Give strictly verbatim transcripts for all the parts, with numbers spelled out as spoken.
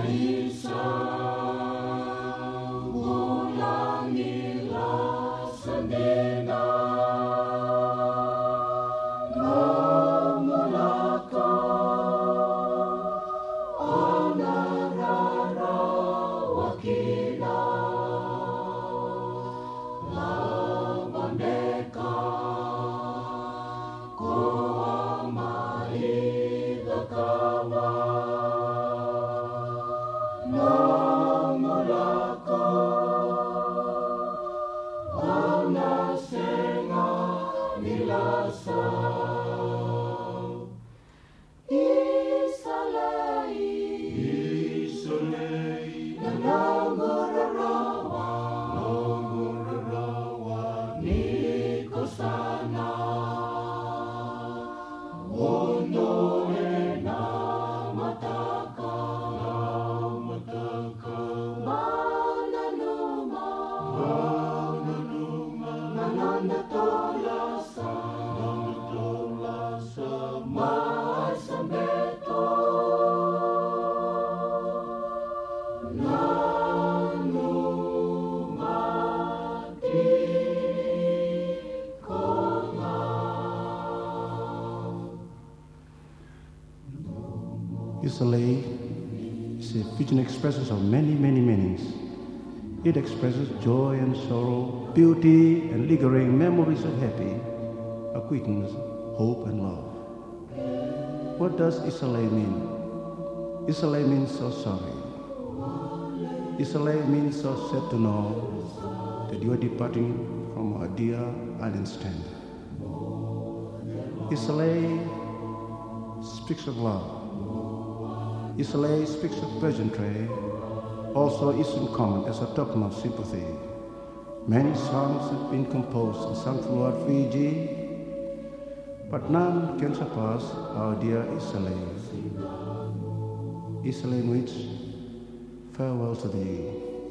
Isolate is a fusion expresses of many, many meanings. It expresses joy and sorrow, beauty and lingering memories of happy, acquaintance, hope and love. What does Isolate mean? Isolate means so sorry. Isolate means so sad to know that you are departing from our dear island stand. Isolate speaks of love. Isolate speaks of pleasantry, also is in common as a token of sympathy. Many songs have been composed and sung throughout Fiji, but none can surpass our dear Isolate. Isolate means farewell to thee.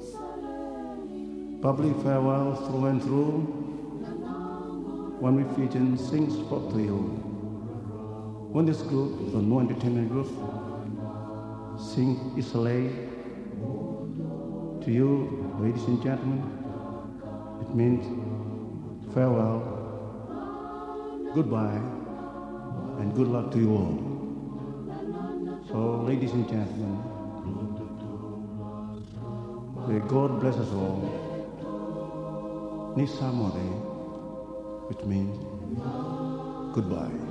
Public farewell through and through, one with Fijian sings forth to you. When this group, the No Entertainment Group, sing Isolate to you, ladies and gentlemen, it means farewell, goodbye, and good luck to you all. So, ladies and gentlemen, may God bless us all. Ni Samore, which means goodbye.